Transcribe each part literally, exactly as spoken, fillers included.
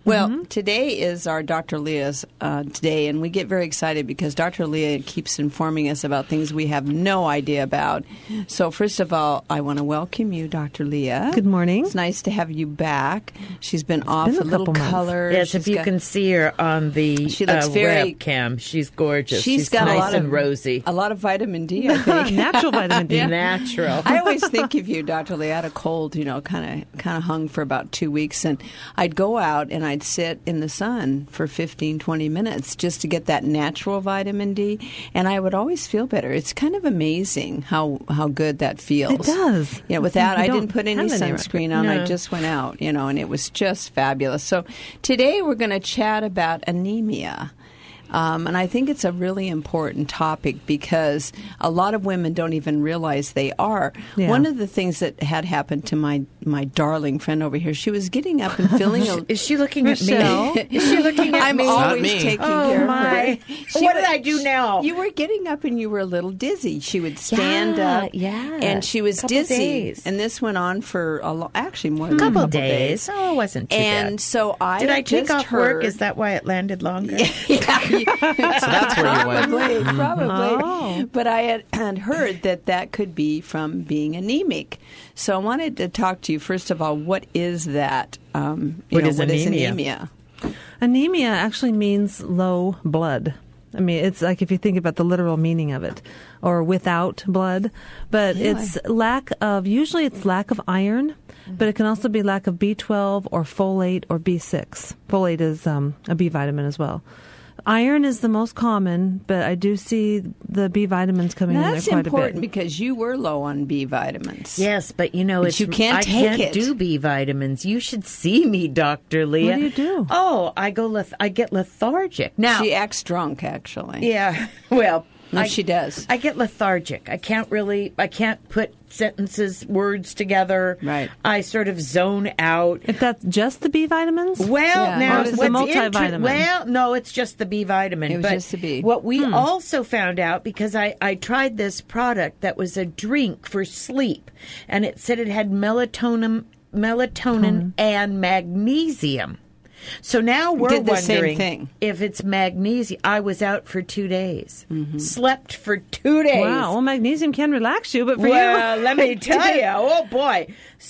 Well, mm-hmm. today is our Doctor Leah's uh, day, and we get very excited because Doctor Leah keeps informing us about things we have no idea about. So first of all, I want to welcome you, Doctor Leah. Good morning. It's nice to have you back. She's been it's off been a, a little couple color. Yes, she's if you got, can see her on the she looks uh, very, webcam, she's gorgeous. She's she's got nice a lot and of rosy. A lot of vitamin D, I think. Natural vitamin D. Yeah. Natural. I always think of you, Doctor Leah. I had a cold, you know, kind of kind of hung for about two weeks, and I'd go out and I'd sit in the sun for fifteen, twenty minutes just to get that natural vitamin D, and I would always feel better. It's kind of amazing how, how good that feels. It does. You know, without, You I don't didn't put any have any sunscreen on. No. I just went out, you know, and it was just fabulous. So today we're going to chat about anemia. Um, and I think it's a really important topic because a lot of women don't even realize they are. Yeah. One of the things that had happened to my, my darling friend over here, she was getting up and feeling a... Is she looking Michelle? at me? Is she looking at I'm me? always me. taking Oh, care my. of her. She What was- did I do now? You were getting up and you were a little dizzy. She would stand Yeah, up, yeah. and she was Couple dizzy. days. And this went on for a lo- actually more than couple a couple days. Oh, it wasn't too And bad. so I Did I take just off heard, work? Is that why it landed longer? yeah, you- So that's where you went. Probably, probably. Oh. But I had, had heard that that could be from being anemic. So I wanted to talk to you, first of all, what is that? Um, you What know, is what is anemia? anemia? Anemia actually means low blood. I mean, it's like if you think about the literal meaning of it, or without blood. But Yeah. it's lack of, usually it's lack of iron, but it can also be lack of B twelve or folate or B six. Folate is um, a B vitamin as well. Iron is the most common, but I do see the B vitamins coming Now, in there that's quite important a bit. because you were low on B vitamins. Yes, but you know, But it's, you can't I take can't it. do B vitamins. You should see me, Doctor Leah. What do you do? Oh, I go. Leth- I get lethargic now. She acts drunk, actually. yeah. Well, No, I, she does. I get lethargic. I can't really. I can't put sentences, words together. Right. I sort of zone out. If that's just the B vitamins? Well, Yeah. now Or is it the what's inter- multivitamin? well, no, it's just the B vitamin. It was but just the B. What we Hmm. also found out, because I, I tried this product that was a drink for sleep, and it said it had melatonin, melatonin and magnesium. So now we're Did the same wondering thing. if it's magnesium. I was out for two days, slept for two days. Wow. Well, magnesium can relax you, but for Well, you. let me tell you, oh boy.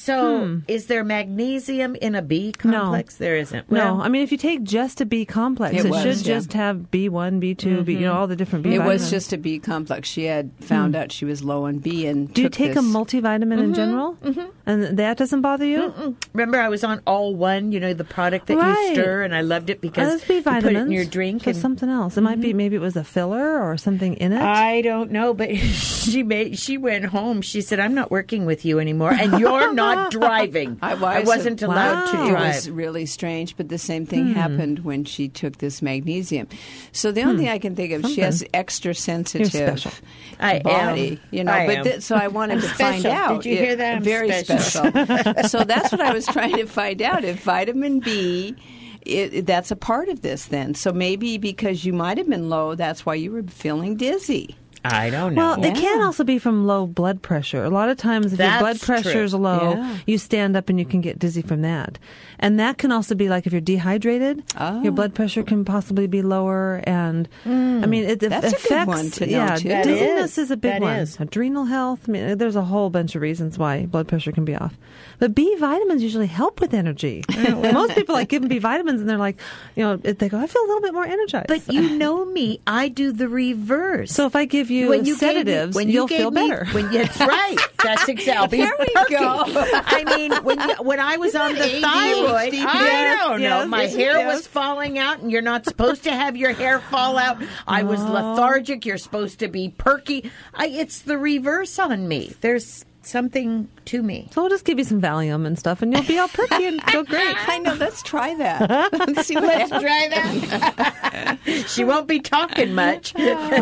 So, is there magnesium in a B complex? There isn't. Well, No, I mean, if you take just a B complex, It it, was, should yeah. just have B one, B two, B, you know, all the different B It vitamins. was just a B complex. She had found out she was low on B and Do you took take this. a multivitamin in general? Mm-hmm. And that doesn't bother you? remember I was on All One, you know, the product that Right. you stir, and I loved it Oh, because those B you put vitamins. it in your drink. So And something else. It might be, maybe it was a filler or something in it. I don't know, but she made. She went home. She said, "I'm not working with you anymore, and you're not driving." I was- I wasn't allowed Wow. to It drive. was really strange, but the same thing happened when she took this magnesium. So the only thing I can think of, she has extra sensitive special. I body, am. you know. I but am. th- so I wanted to find special. out. Did you hear that? I'm Very special. special. So that's what I was trying to find out if vitamin B. It, that's a part of this then. So maybe because you might have been low, that's why you were feeling dizzy. I don't know. Well, it can Yeah. also be from low blood pressure. A lot of times, if That's your blood pressure is true. low, Yeah. you stand up and you can get dizzy from that. And that can also be like if you're dehydrated, Oh. your blood pressure can possibly be lower. And I mean, it That's a good affects. one to know, yeah, too. That dizziness is. is a big That one. is. Adrenal health. I mean, there's a whole bunch of reasons why blood pressure can be off. But B vitamins usually help with energy. Most people like give them B vitamins, and they're like, you know, they go, I feel a little bit more energized. But you know me, I do the reverse. so if I give you when you gave me- sedatives, when you you'll gave feel me- better. When that's right. That's exactly. There we perky. go. I mean, when you, when I was on the A D H D? thyroid, I Yes, don't know. yes, My yes, hair yes. was falling out, and you're not supposed to have your hair fall out. I was lethargic. You're supposed to be perky. I, it's the reverse on me. There's something to me. So we'll just give you some Valium and stuff, and you'll be all perky and feel great. I know. Let's try that. Let's see what Let's happens. try that. She won't be talking much.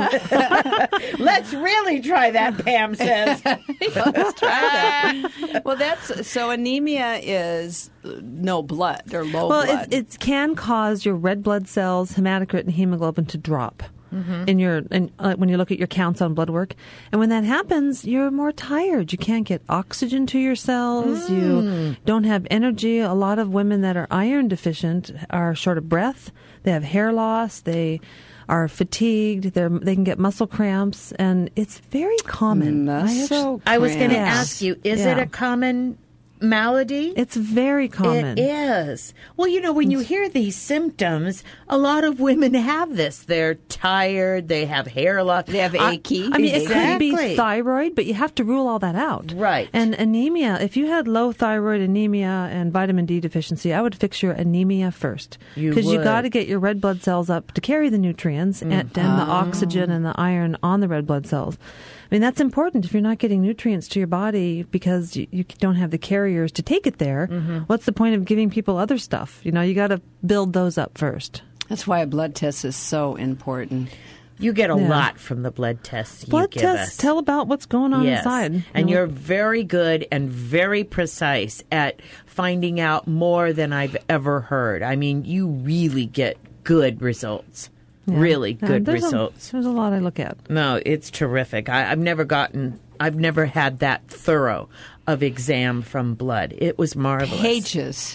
Let's really try that, Pam says. Let's try that. Well, that's so. Anemia is no blood or low Well, blood. it, it can cause your red blood cells, hematocrit, and hemoglobin to drop. mm-hmm. in your in, uh, when you look at your counts on blood work. And when that happens, you're more tired. You can't get oxygen to your cells. Mm. You don't have energy. A lot of women that are iron deficient are short of breath. They have hair loss. They are fatigued. They they can get muscle cramps, and it's very common. Muscle I, I was going to Yeah. ask you, is Yeah. it a common malady? It's very common. It is. Well, you know, when you hear these symptoms, a lot of women have this. They're tired. They have hair loss. They have I- achy. I mean, it could be Exactly. thyroid, but you have to rule all that out. Right. And anemia, if you had low thyroid anemia and vitamin D deficiency, I would fix your anemia first. You Because you would. got to get your red blood cells up to carry the nutrients and, and the oxygen and the iron on the red blood cells. I mean, that's important. If you're not getting nutrients to your body because you, you don't have the carriers to take it there, Mm-hmm. what's the point of giving people other stuff? You know, you got to build those up first. That's why a blood test is so important. You get a Yeah. lot from the blood tests you Blood give tests us. tell about what's going on Yes. inside. And You know, you're very good and very precise at finding out more than I've ever heard. I mean, you really get good results. yeah. Really Yeah, good there's a- results. there's a lot I look at. No, it's terrific. I, I've never gotten, I've never had that thorough of exam from blood. It was marvelous. Pages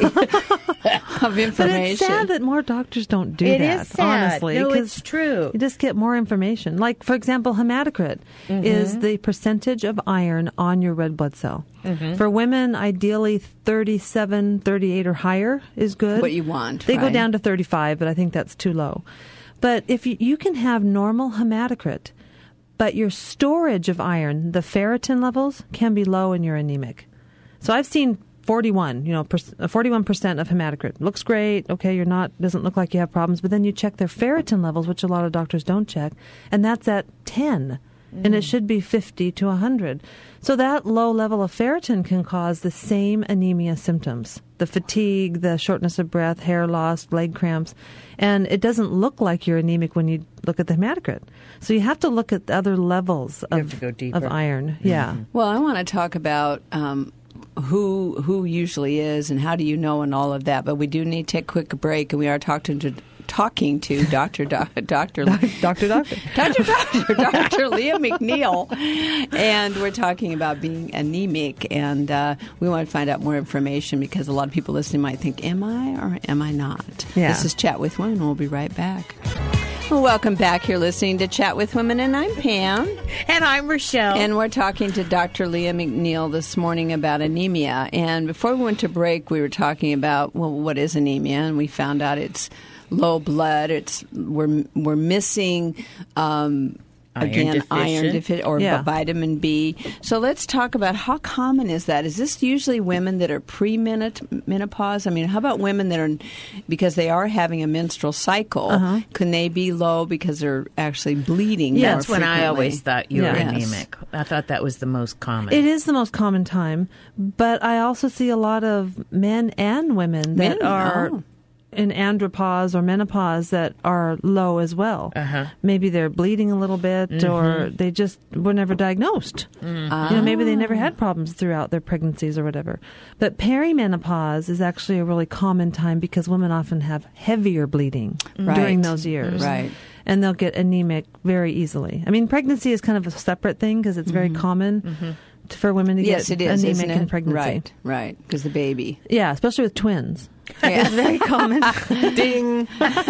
of information. But it's sad that more doctors don't do It that, is sad. honestly. No, 'cause it's true. You just get more information. Like, for example, hematocrit Mm-hmm. is the percentage of iron on your red blood cell. Mm-hmm. For women, ideally thirty-seven, thirty-eight or higher is good. What you want, They go right? down to thirty-five, but I think that's too low. But if you, you can have normal hematocrit, but your storage of iron, the ferritin levels, can be low and you're anemic. So I've seen forty-one, you know, per, forty-one percent of hematocrit. Looks great. Okay, you're not, doesn't look like you have problems. But then you check their ferritin levels, which a lot of doctors don't check, and that's at ten. Mm. And it should be fifty to one hundred. So that low level of ferritin can cause the same anemia symptoms. The fatigue, the shortness of breath, hair loss, leg cramps. And it doesn't look like you're anemic when you look at the hematocrit. So you have to look at the other levels You have of, to go deeper. of iron. Yeah. Well, I want to talk about um, who who usually is and how do you know and all of that. But we do need to take a quick break, and we are talking to talking to Doctor Doctor Doctor, doctor. Doctor Doctor Doctor Leah McNeil, and we're talking about being anemic, and uh, we want to find out more information because a lot of people listening might think, "Am I or am I not?" Yeah. This is Chat with Women. We'll be right back. Well, welcome back. You're listening to Chat with Women, and I'm Pam. And I'm Rochelle. And we're talking to Doctor Leah McNeil this morning about anemia. And before we went to break, we were talking about, well, what is anemia? And we found out it's low blood. It's we're we're missing um, Iron again deficient. iron deficient or Yeah. vitamin B. So let's talk about how common is that? Is this usually women that are pre-menopause? I mean, how about women that are because they are having a menstrual cycle? Uh-huh. Can they be low because they're actually bleeding? Yeah, more That's when I frequently? always thought you were Yeah. anemic. I thought that was the most common. It is the most common time, but I also see a lot of men and women that Men? are Oh. in andropause or menopause that are low as well. Uh-huh. Maybe they're bleeding a little bit, Mm-hmm. or they just were never diagnosed. Mm. You know, maybe they never had problems throughout their pregnancies or whatever. But perimenopause is actually a really common time because women often have heavier bleeding Right. during those years. Right. And they'll get anemic very easily. I mean, pregnancy is kind of a separate thing because it's very common t- for women to Yes, get it is, anemic isn't it? in pregnancy. Right, right, because the baby. Yeah, especially with twins. Yeah. It's very common. Ding.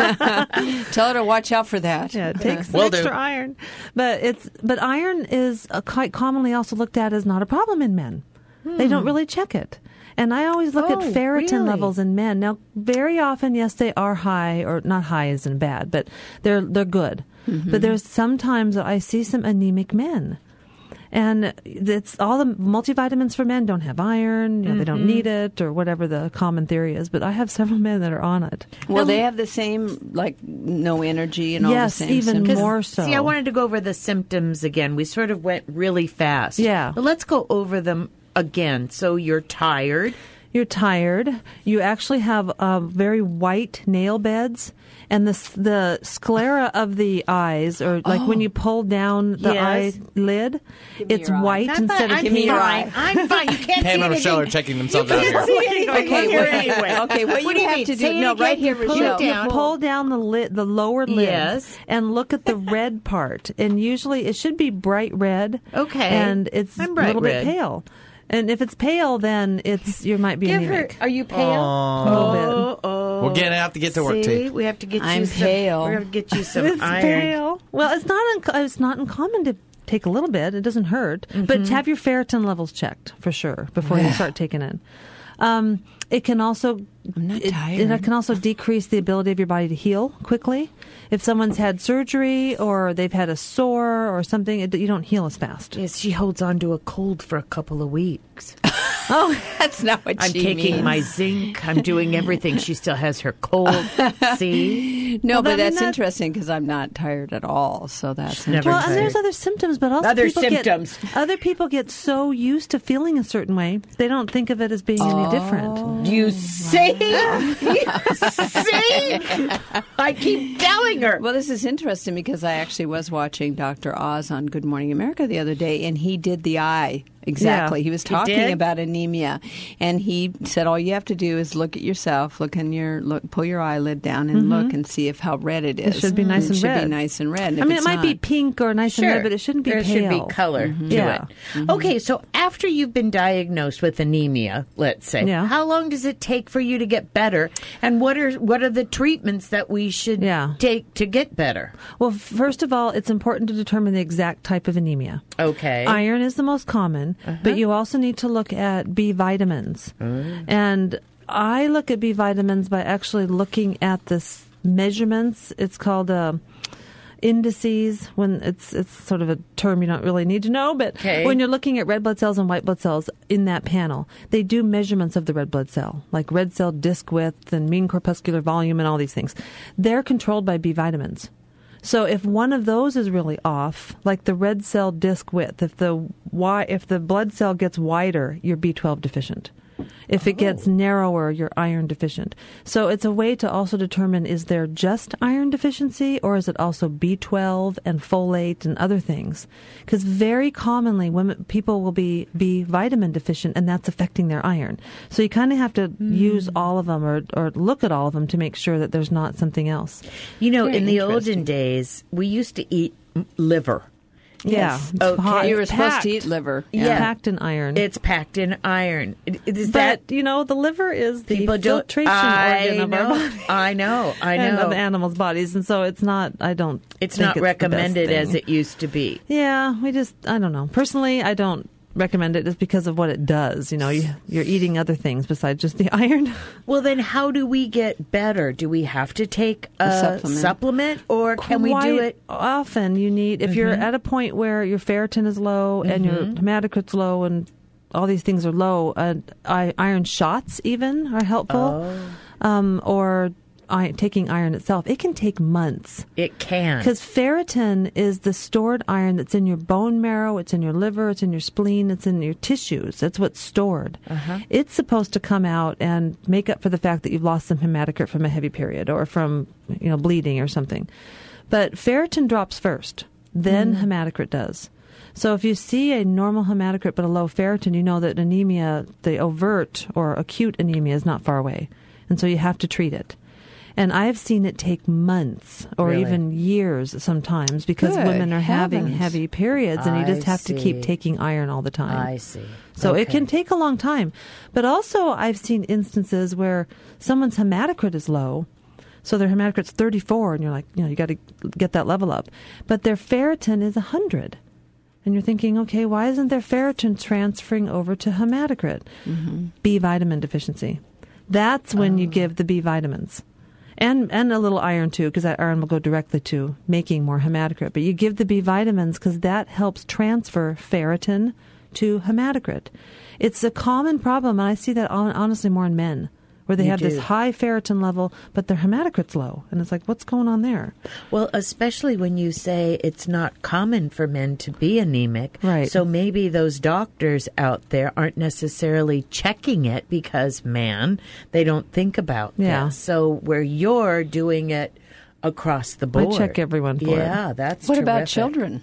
Tell her to watch out for that. Yeah, it takes Will extra do. iron. But it's but iron is uh, quite commonly also looked at as not a problem in men. They don't really check it. And I always look Oh, at ferritin really? levels in men. Now, very often, yes, they are high, or not high isn't bad, but they're they're good. But there's sometimes that I see some anemic men. And it's all the multivitamins for men don't have iron, you know, they don't need it, or whatever the common theory is. But I have several men that are on it. Well, they have the same, like, no energy and all Yes, the same even symptoms. more so. See, I wanted to go over the symptoms again. We sort of went really fast. Yeah. But let's go over them again. So you're tired. You're tired. You actually have uh, very white nail beds, and the the sclera of the eyes, or like oh. when you pull down the yes. eyelid, it's white I'm instead fine. of I'm pink. fine. I'm fine. You can't Pam see and Rochelle anything. are checking themselves you out can't here. See anything Okay, here well, anyway. okay, what, what you do have mean? to do, Say it no, again. right here, You pull Rochelle. it down. You pull down the lid, the lower lid, Yes. and look at the red part. And usually it should be bright red. Okay. And it's I'm a bright little red. bit pale. And if it's pale, then it's you might be Give anemic. her. Are you pale? A little bit. Oh, oh. We're gonna have to get to work, See, T. we have to get I'm you some. pale. We're gonna get you some It's iron. pale. Well, it's not un- it's not uncommon to take a little bit. It doesn't hurt, Mm-hmm. but have your ferritin levels checked for sure before you start taking it. Um, it can also I'm not it, tired. it can also decrease the ability of your body to heal quickly. If someone's had surgery or they've had a sore or something, it, you don't heal as fast. Yes, she holds on to a cold for a couple of weeks. Oh, that's not what I'm she taking means. my zinc. I'm doing everything. She still has her cold. See? No, Well, but I mean, that's that- interesting because I'm not tired at all. So that's Never Well, interesting. and there's other symptoms, but also Other people symptoms. Get, other people get so used to feeling a certain way, they don't think of it as being any different. You see? You see? I keep telling her. Well, this is interesting because I actually was watching Doctor Oz on Good Morning America the other day, and he did the eye. Exactly. Yeah. He was He talking did? about anemia, and he said all you have to do is look at yourself, look in your look, pull your eyelid down, and look and see if how red it is. should be nice it and should red. be nice and red. I If mean, it it's might be not- pink or nice and red, but it shouldn't be there pale. should be color to Yeah. it. Okay, so after you've been diagnosed with anemia, let's say, Yeah. how long does it take for you to get better? And what are what are the treatments that we should Yeah. take to get better? Well, first of all, it's important to determine the exact type of anemia. Okay. Iron is the most common, but you also need to look at B vitamins. And I look at B vitamins by actually looking at this measurements. It's called uh, indices. When it's it's sort of a term you don't really need to know, but Okay. when you're looking at red blood cells and white blood cells in that panel, they do measurements of the red blood cell, like red cell disk width and mean corpuscular volume and all these things. They're controlled by B vitamins. So if one of those is really off, like the red cell disk width, if the wi- if the blood cell gets wider, you're B twelve deficient. If it gets narrower, you're iron deficient. So it's a way to also determine, is there just iron deficiency or is it also B twelve and folate and other things? Because very commonly women, people will be B vitamin deficient and that's affecting their iron. So you kind of have to Mm. use all of them or, or look at all of them to make sure that there's not something else. You know, Very in the interesting. olden days, we used to eat m- liver. Yeah. Yes. It's Okay. hot. You were It's supposed packed. to eat liver. It's Yeah. packed in iron. It's packed in iron. It- it- Is but, that you know, the liver is the people don't? filtration I organ of know. our body. I know. I And know. of animals' bodies. And so it's not, I don't It's think not the best recommended as thing. it used to be. Yeah, we just, I don't know. Personally, I don't recommend it just because of what it does. You know, you, you're eating other things besides just the iron. Well, then how do we get better? Do we have to take a, supplement. supplement, or can we do Quite it? often you need, if you're at a point where your ferritin is low and your hematocrit's low and all these things are low, uh, I, iron shots even are helpful. Um, or I, taking iron itself. It can take months. It can. Because ferritin is the stored iron that's in your bone marrow, it's in your liver, it's in your spleen, it's in your tissues. That's what's stored. Uh-huh. It's supposed to come out and make up for the fact that you've lost some hematocrit from a heavy period or from, you know, bleeding or something. But ferritin drops first, then Mm. hematocrit does. So if you see a normal hematocrit but a low ferritin, you know that anemia, the overt or acute anemia, is not far away. And so you have to treat it. And I've seen it take months or Really? even years sometimes because Good women are having heavens. heavy periods and you just I have to see. keep taking iron all the time. I see. So it Okay. can take a long time. But also I've seen instances where someone's hematocrit is low. So their hematocrit's thirty-four and you're like, you know, you got to get that level up. But their ferritin is one hundred. And you're thinking, okay, why isn't their ferritin transferring over to hematocrit? Mm-hmm. B vitamin deficiency. That's when you give the B vitamins. And and a little iron too, because that iron will go directly to making more hematocrit. But you give the B vitamins because that helps transfer ferritin to hematocrit. It's a common problem, and I see that hon- honestly more in men, where they You have do. this high ferritin level, but their hematocrit's low. And it's like, what's going on there? Well, especially when you say it's not common for men to be anemic. Right. So maybe those doctors out there aren't necessarily checking it because, man, they don't think about Yeah. this. So where you're doing it across the board. check everyone for it. Yeah, that's What about terrific. children?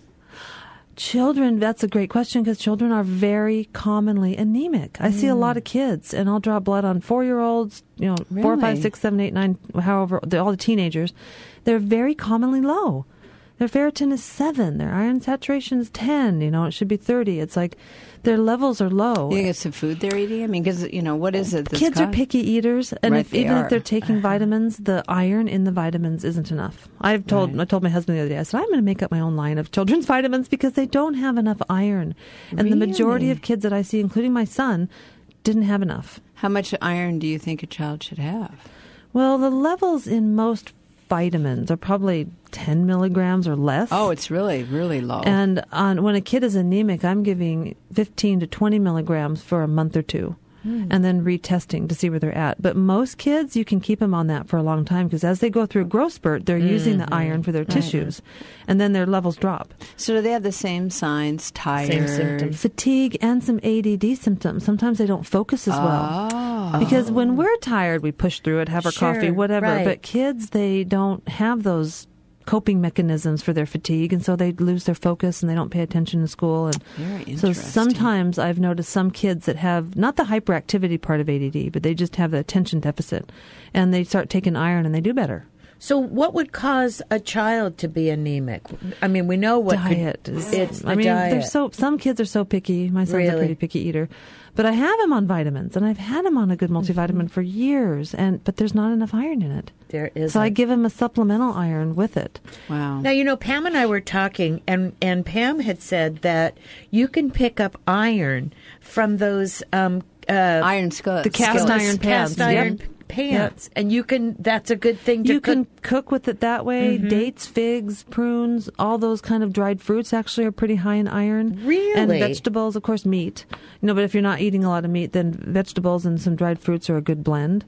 Children, that's a great question because children are very commonly anemic. I see a Mm. lot of kids, and I'll draw blood on four-year-olds, you know, four, Really? five, six, seven, eight, nine, however, the- all the teenagers. They're very commonly low. Their ferritin is seven. Their iron saturation is ten. You know, it should be thirty. It's like their levels are low. You think it's the food they're eating? I mean, because, you know, what is it? that's Kids are caused- picky eaters, and Right, if, they even are. if they're taking vitamins, the iron in the vitamins isn't enough. I've told Right. I told my husband the other day. I said I'm going to make up my own line of children's vitamins because they don't have enough iron, and the majority Really? of kids that I see, including my son, didn't have enough. How much iron do you think a child should have? Well, the levels in most vitamins are probably ten milligrams or less. Oh, it's really, really low. And on, when a kid is anemic, I'm giving fifteen to twenty milligrams for a month or two. And then retesting to see where they're at. But most kids, you can keep them on that for a long time because as they go through a growth spurt, they're using the iron for their tissues, and then their levels drop. So do they have the same signs? Tired? Same symptoms. Fatigue and some A D D symptoms. Sometimes they don't focus as well. Oh. Because when we're tired, we push through it, have our Sure, coffee, whatever. right. But kids, they don't have those coping mechanisms for their fatigue, and so they lose their focus and they don't pay attention in school. And Very so interesting. sometimes I've noticed some kids that have not the hyperactivity part of A D D, but they just have the attention deficit, and they start taking iron and they do better. So what would cause a child to be anemic? I mean, we know what could- Diet is. it's the I mean, diet. they're so. Some kids are so picky. My son's a Really? pretty picky eater, but I have him on vitamins, and I've had him on a good multivitamin for years, and but there's not enough iron in it. There is. So I give him a supplemental iron with it. Wow. Now, you know, Pam and I were talking, and, and Pam had said that you can pick up iron from those um, uh, Iron skillets. The cast skillets. iron pans. cast iron Yep. pans, and you can. That's a good thing to You cook. can cook with it that way. Dates, figs, prunes, all those kind of dried fruits actually are pretty high in iron. Really? And vegetables, of course, meat. You know, but if you're not eating a lot of meat, then vegetables and some dried fruits are a good blend.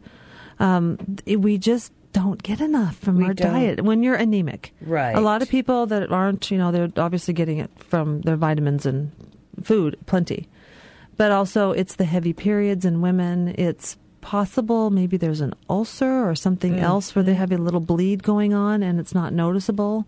Um, th- we just don't get enough from We our don't. diet when you're anemic. Right. A lot of people that aren't, you know, they're obviously getting it from their vitamins and food, plenty. But also, it's the heavy periods in women. It's possible maybe there's an ulcer or something Mm. else where they have a little bleed going on and it's not noticeable.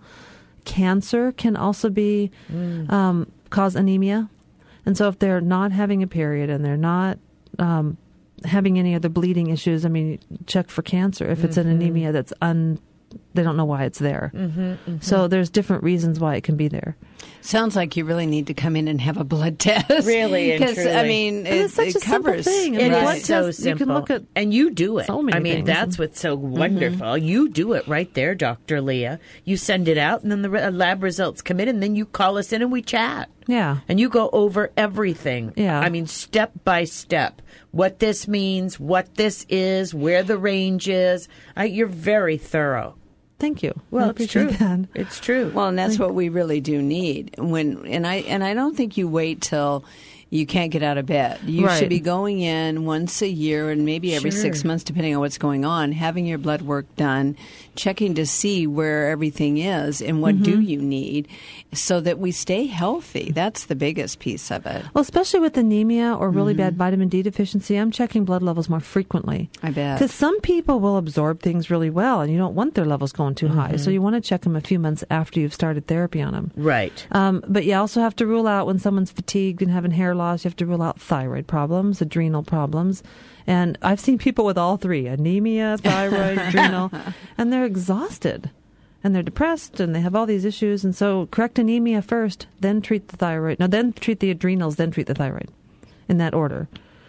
Cancer can also be Mm. um, cause anemia. And so if they're not having a period and they're not um, having any other bleeding issues, I mean, check for cancer if it's Mm-hmm. an anemia that's un they don't know why it's there. Mm-hmm, mm-hmm. So there's different reasons why it can be there. Sounds like you really need to come in and have a blood test. Really and Because, I truly. mean, And it, it's such it a simple covers. thing. I It mean, is blood so tests, you simple, can look at and you do it. so many I mean, things. that's what's so wonderful. You do it right there, Doctor Leah. You send it out, and then the re- lab results come in, and then you call us in and we chat. Yeah. And you go over everything. Yeah. I mean, step by step. What this means, what this is, where the range is. I, you're very thorough. Thank you. Well, I it's appreciate true. that. It's true. Well, and that's what we really do need. When and I and I don't think you wait till you can't get out of bed. You Right. should be going in once a year and maybe every Sure. six months, depending on what's going on, having your blood work done, checking to see where everything is and what do you need so that we stay healthy. That's the biggest piece of it. Well, especially with anemia or really bad vitamin D deficiency, I'm checking blood levels more frequently. I bet. Because some people will absorb things really well, and you don't want their levels going too high. So you want to check them a few months after you've started therapy on them. right. Um, but you also have to rule out when someone's fatigued and having hair loss, you have to rule out thyroid problems, adrenal problems. And I've seen people with all three, anemia, thyroid, adrenal, and they're exhausted. And they're depressed and they have all these issues. And so correct anemia first, then treat the thyroid. No, then treat the adrenals, then treat the thyroid in that order.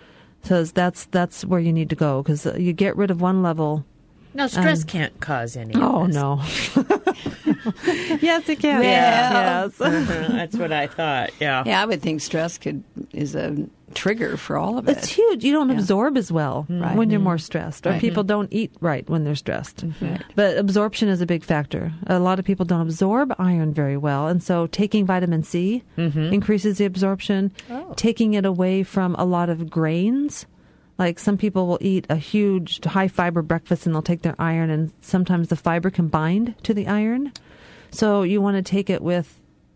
So that's, that's where you need to go because you get rid of one level. Now, stress Um, can't cause any of Oh, this. no. Yes, it can. Yeah. Yes. Uh-huh, that's what I thought. Yeah. Yeah, I would think stress could is a trigger for all of it. It's huge. You don't Yeah. absorb as well Right. when you're more stressed, or Right. people don't eat right when they're stressed. Right. But absorption is a big factor. A lot of people don't absorb iron very well, and so taking vitamin C increases the absorption. Taking it away from a lot of grains, Like some people will eat a huge high fiber breakfast and they'll take their iron, and sometimes the fiber can bind to the iron. So you want to take it with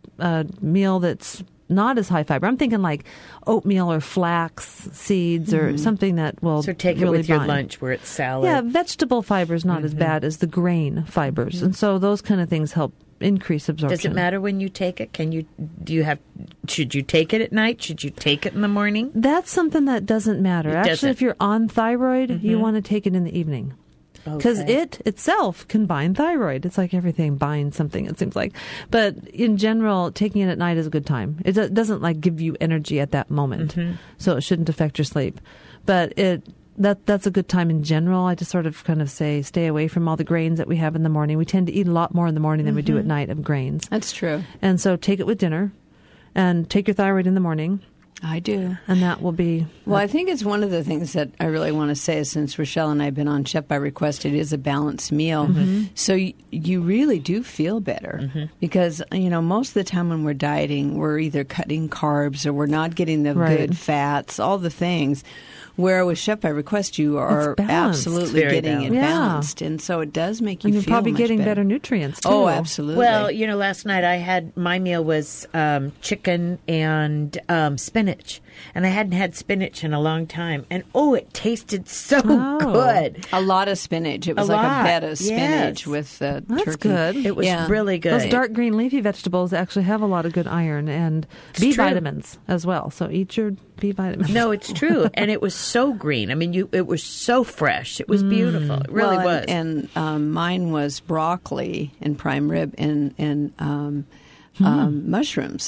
a meal that's not as high fiber. I'm thinking like oatmeal or flax seeds or mm-hmm. something that will So take really it with your bind. lunch where it's salad. Yeah, vegetable fiber is not mm-hmm. as bad as the grain fibers. Mm-hmm. And so those kind of things help increase absorption. Does it matter when you take it? Can you, do you have, should you take it at night? Should you take it in the morning? That's something that doesn't matter. It Actually, doesn't. if you're on thyroid, Mm-hmm. you want to take it in the evening. Because Okay. it itself can bind thyroid. It's like everything binds something, it seems like. But in general, taking it at night is a good time. It do- doesn't like give you energy at that moment. Mm-hmm. So it shouldn't affect your sleep. But it that that's a good time in general. I just sort of kind of say stay away from all the grains that we have in the morning. We tend to eat a lot more in the morning than we do at night of grains. That's true. And so take it with dinner and take your thyroid in the morning. I do. And that will be... Well, I think it's one of the things that I really want to say, since Rochelle and I have been on Chef by Request, it is a balanced meal. Mm-hmm. So y- you really do feel better mm-hmm. because, you know, most of the time when we're dieting, we're either cutting carbs or we're not getting the Right. good fats, all the things. Where with Chef by Request, you are It's balanced. absolutely Very getting balanced. it Yeah. balanced. And so it does make you and you're feel probably much getting better. better nutrients, too. Oh, absolutely. Well, you know, last night I had, my meal was um, chicken and um, spinach. And I hadn't had spinach in a long time. And, oh, it tasted so Oh. good. a lot of spinach. It was A like lot, a bed of spinach yes. with uh, That's turkey. good. It was Yeah. really good. Those dark green leafy vegetables actually have a lot of good iron and B true. vitamins as well. So eat your B vitamins. No, it's true. And it was so green. I mean, you it was so fresh. It was beautiful. It really Well, was. And, and um, mine was broccoli and prime rib and and um, um, mushrooms.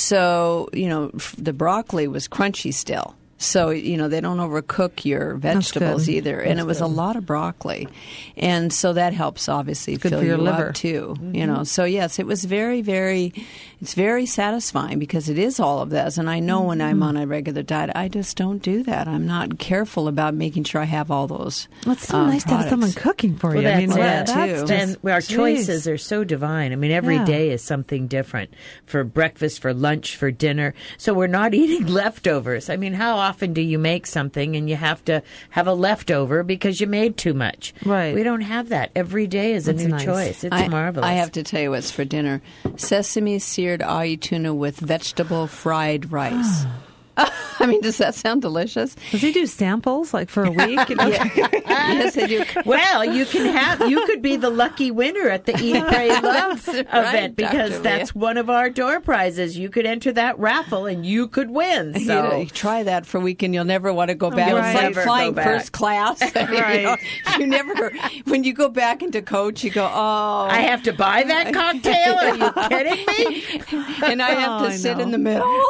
So you know f- the broccoli was crunchy still. So you know they don't overcook your vegetables good. either, and That's it was good. a lot of broccoli, and so that helps obviously Good fill for your you liver. up too. You know, so yes, it was very, very, it's very satisfying because it is all of this. And I know when I'm on a regular diet, I just don't do that. I'm not careful about making sure I have all those. Well, it's so um, nice to have products. someone cooking for Well, you. I mean, that's it. that's too. just- and our geez. choices are so divine. I mean, every day Yeah. is something different for breakfast, for lunch, for dinner. So we're not eating leftovers. I mean, how often do you make something and you have to have a leftover because you made too much? Right. We don't have that. Every day is a That's new nice. choice. It's I, marvelous. I have to tell you what's for dinner: sesame seared ahi tuna with vegetable fried rice. I mean, does that sound delicious? Does he do samples like for a week? You know? Yes, I do. Well, you can have. You could be the lucky winner at the Eat, Pray, Love That's event right, because Doctor that's one of our door prizes. You could enter that raffle and you could win. You So know, you try that for a week and you'll never want to go back. You'll It's like never flying go back. first class. You know, Right. you never, when you go back into coach, you go, oh. I have to buy that cocktail. Are you kidding me? and I have Oh, to I sit know. in the middle.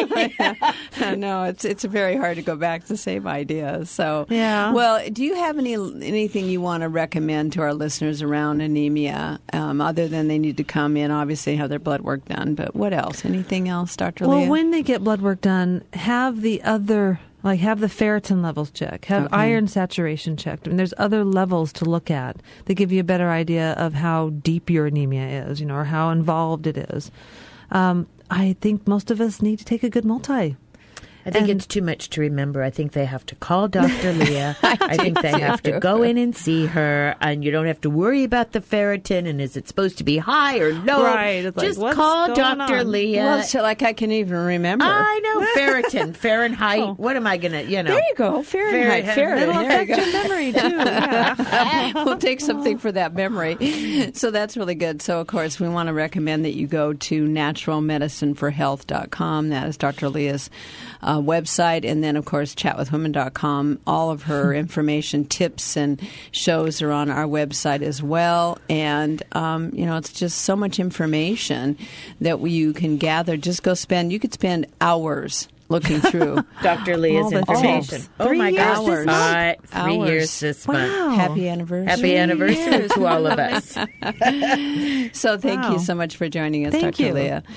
I know it's it's very hard to go back to the same idea. So Yeah. Well, do you have any anything you want to recommend to our listeners around anemia, um, other than they need to come in, obviously have their blood work done? But what else? Anything else, Doctor Well, Leah? when they get blood work done, have the other, like have the ferritin levels checked, have Okay. iron saturation checked. I mean, there's other levels to look at that give you a better idea of how deep your anemia is, you know, or how involved it is. Um, I think most of us need to take a good multi. I think And- it's too much to remember. I think they have to call Doctor Leah. I think they too. have to go in and see her, and you don't have to worry about the ferritin and is it supposed to be high or low. Right. It's like, Just what's call going Doctor on? Leah. well, so like I can even remember. I know ferritin, Fahrenheit. Oh. What am I gonna? You know. there you go, Fahrenheit. Fahrenheit. It'll Fahrenheit. There you affect go. your memory too. Yeah. We'll take something for that memory. So that's really good. So, of course, we want to recommend that you go to natural medicine for health dot com. That is Doctor Leah's uh, website. And then, of course, chat with women dot com. All of her information, tips, and shows are on our website as well. And, um, you know, it's just so much information that you can gather. Just go spend, you could spend hours looking through. Doctor Leah's All the information. tips. Oh Three my years gosh! this Uh, three Hours. years this month. Wow. Happy anniversary. Happy anniversary years. to all of us. So thank Wow. you so much for joining us, Thank Doctor you. Leah.